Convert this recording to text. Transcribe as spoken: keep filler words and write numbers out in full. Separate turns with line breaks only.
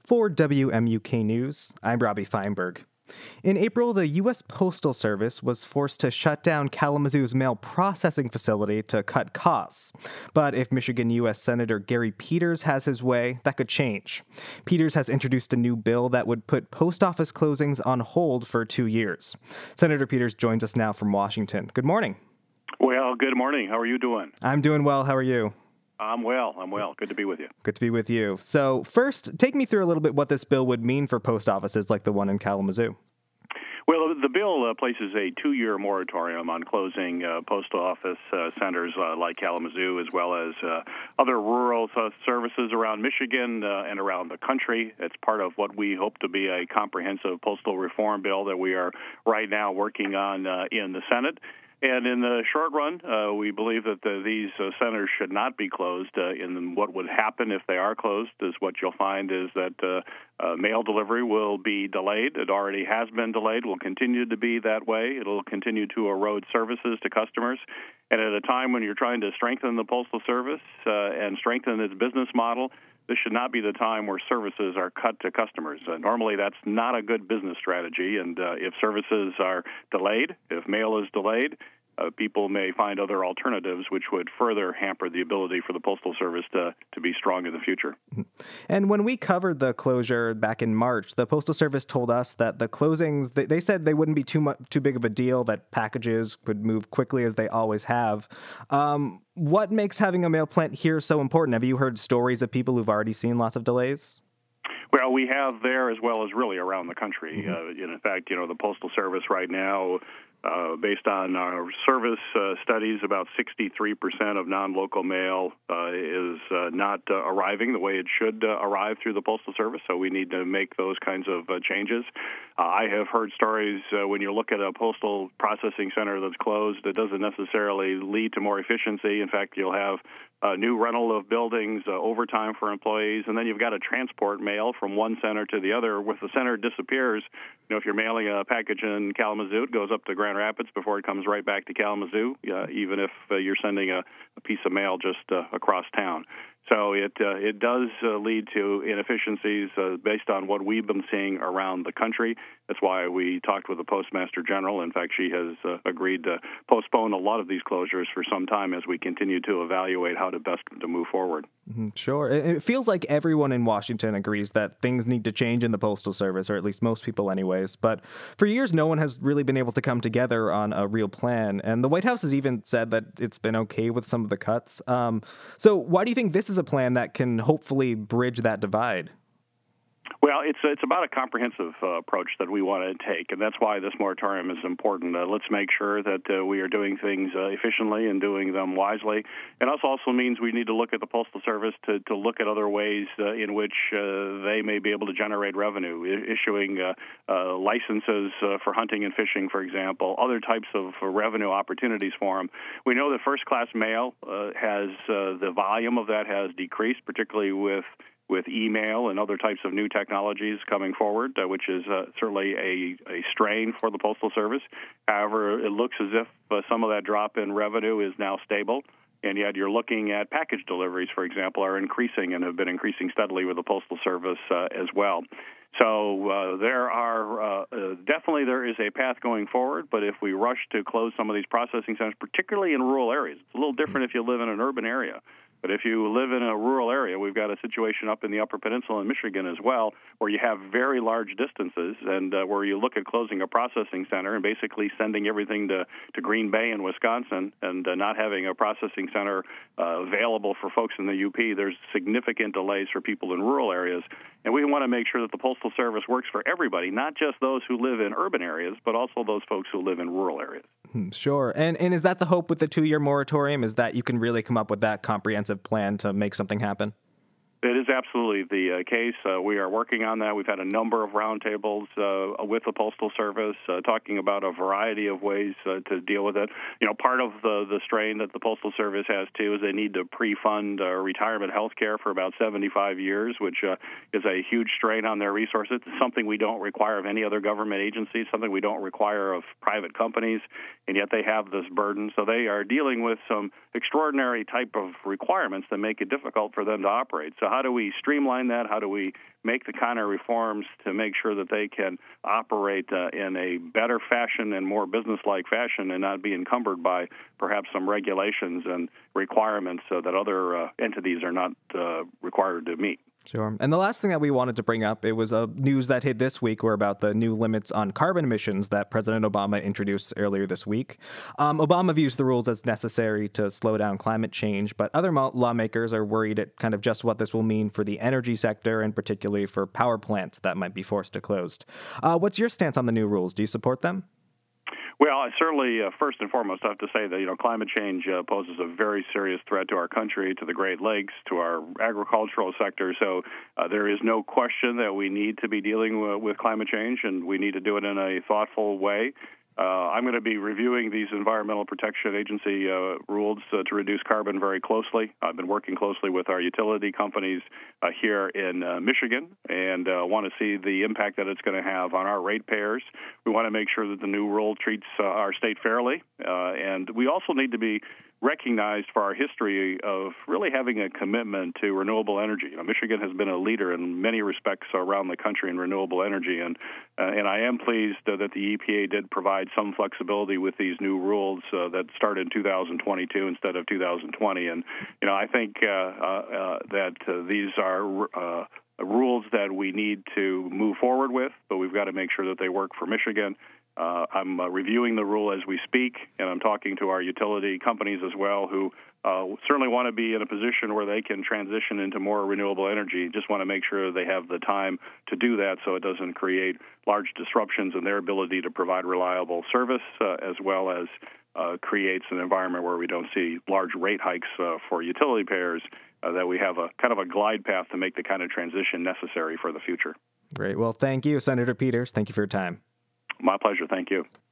For W M U K News, I'm Robbie Feinberg. In April, the U S Postal Service was forced to shut down Kalamazoo's mail processing facility to cut costs. But if Michigan U S Senator Gary Peters has his way, that could change. Peters has introduced a new bill that would put post office closings on hold for two years. Senator Peters joins us now from Washington. Good morning.
Well, good morning. How are you doing?
I'm doing well. How are you?
I'm well. I'm well. Good to be with you.
Good to be with you. So first, take me through a little bit what this bill would mean for post offices like the one in Kalamazoo.
Well, the bill uh, places a two-year moratorium on closing uh, post office uh, centers uh, like Kalamazoo, as well as uh, other rural uh, services around Michigan uh, and around the country. It's part of what we hope to be a comprehensive postal reform bill that we are right now working on uh, in the Senate. And in the short run, uh, we believe that the, these uh, centers should not be closed. Uh, and what would happen if they are closed is what you'll find is that uh, uh, mail delivery will be delayed. It already has been delayed, will continue to be that way. It'll continue to erode services to customers. And at a time when you're trying to strengthen the Postal Service uh, and strengthen its business model, this should not be the time where services are cut to customers. Uh, normally, that's not a good business strategy, and uh, if services are delayed, if mail is delayed, uh, people may find other alternatives, which would further hamper the ability for the Postal Service to, to be strong in the future.
And when we covered the closure back in March, the Postal Service told us that the closings, they, they said they wouldn't be too much, too big of a deal, that packages would move quickly as they always have. Um, what makes having a mail plant here so important? Have you heard stories of people who've already seen lots of delays?
Well, we have there as well as really around the country.
Mm-hmm.
Uh, in fact, you know, the Postal Service right now, uh, based on our service uh, studies, about sixty-three percent of non-local mail uh, is uh, not uh, arriving the way it should uh, arrive through the Postal Service, so we need to make those kinds of uh, changes. Uh, I have heard stories uh, when you look at a postal processing center that's closed, it doesn't necessarily lead to more efficiency. In fact, you'll have a new rental of buildings, uh, overtime for employees, and then you've got to transport mail from one center to the other. If the center disappears, you know, if you're mailing a package in Kalamazoo, it goes up to Grand Rapids before it comes right back to Kalamazoo, uh, even if uh, you're sending a, a piece of mail just uh, across town. So it uh, it does uh, lead to inefficiencies uh, based on what we've been seeing around the country. That's why we talked with the Postmaster General. In fact, she has uh, agreed to postpone a lot of these closures for some time as we continue to evaluate how to best to move forward.
Mm-hmm, sure. It feels like everyone in Washington agrees that things need to change in the Postal Service, or at least most people anyways. But for years, no one has really been able to come together on a real plan. And the White House has even said that it's been okay with some of the cuts. Um, so why do you think this is a plan that can hopefully bridge that divide?
Well, it's it's about a comprehensive uh, approach that we want to take, and that's why this moratorium is important. Uh, let's make sure that uh, we are doing things uh, efficiently and doing them wisely. And this also means we need to look at the Postal Service to, to look at other ways uh, in which uh, they may be able to generate revenue, I- issuing uh, uh, licenses uh, for hunting and fishing, for example, other types of uh, revenue opportunities for them. We know that first-class mail uh, has uh, the volume of that has decreased, particularly with with email and other types of new technologies coming forward, uh, which is uh, certainly a, a strain for the Postal Service. However, it looks as if uh, some of that drop in revenue is now stable, and yet you're looking at package deliveries, for example, are increasing and have been increasing steadily with the Postal Service uh, as well. So uh, there are uh, uh, definitely there is a path going forward, but if we rush to close some of these processing centers, particularly in rural areas, it's a little different if you live in an urban area. But if you live in a rural area, we've got a situation up in the Upper Peninsula in Michigan as well, where you have very large distances and uh, where you look at closing a processing center and basically sending everything to, to Green Bay in Wisconsin and uh, not having a processing center uh, available for folks in the U P. There's significant delays for people in rural areas. And we want to make sure that the Postal Service works for everybody, not just those who live in urban areas, but also those folks who live in rural areas.
Sure. And and is that the hope with the two-year moratorium, is that you can really come up with that comprehensive plan to make something happen?
It is absolutely the uh, case. Uh, we are working on that. We've had a number of roundtables uh, with the Postal Service uh, talking about a variety of ways uh, to deal with it. You know, part of the, the strain that the Postal Service has, too, is they need to pre-fund uh, retirement health care for about seventy-five years, which uh, is a huge strain on their resources. It's something we don't require of any other government agency, something we don't require of private companies, and yet they have this burden. So they are dealing with some extraordinary type of requirements that make it difficult for them to operate. So how do we streamline that? How do we make the kind of reforms to make sure that they can operate uh, in a better fashion and more business-like fashion and not be encumbered by perhaps some regulations and requirements uh, that other uh, entities are not uh, required to meet?
Sure. And the last thing that we wanted to bring up, it was a news that hit this week were about the new limits on carbon emissions that President Obama introduced earlier this week. Um, Obama views the rules as necessary to slow down climate change, but other lawmakers are worried at kind of just what this will mean for the energy sector and particularly for power plants that might be forced to close. Uh, what's your stance on the new rules? Do you support them?
Well, I certainly, uh, first and foremost, I have to say that, you know, climate change uh, poses a very serious threat to our country, to the Great Lakes, to our agricultural sector. So uh, there is no question that we need to be dealing w- with climate change, and we need to do it in a thoughtful way. Uh, I'm going to be reviewing these Environmental Protection Agency uh, rules uh, to reduce carbon very closely. I've been working closely with our utility companies uh, here in uh, Michigan and uh, want to see the impact that it's going to have on our ratepayers. We want to make sure that the new rule treats uh, our state fairly, uh, and we also need to be recognized for our history of really having a commitment to renewable energy. You know, Michigan has been a leader in many respects around the country in renewable energy, and uh, and I am pleased uh, that the E P A did provide some flexibility with these new rules uh, that start in two thousand twenty-two instead of two thousand twenty. And you know, I think uh, uh, that uh, these are uh, rules that we need to move forward with, but we've got to make sure that they work for Michigan. Uh, I'm uh, reviewing the rule as we speak, and I'm talking to our utility companies as well, who uh, certainly want to be in a position where they can transition into more renewable energy. Just want to make sure they have the time to do that so it doesn't create large disruptions in their ability to provide reliable service, uh, as well as uh, creates an environment where we don't see large rate hikes uh, for utility payers, uh, that we have a kind of a glide path to make the kind of transition necessary for the future.
Great. Well, thank you, Senator Peters. Thank you for your time.
My pleasure. Thank you.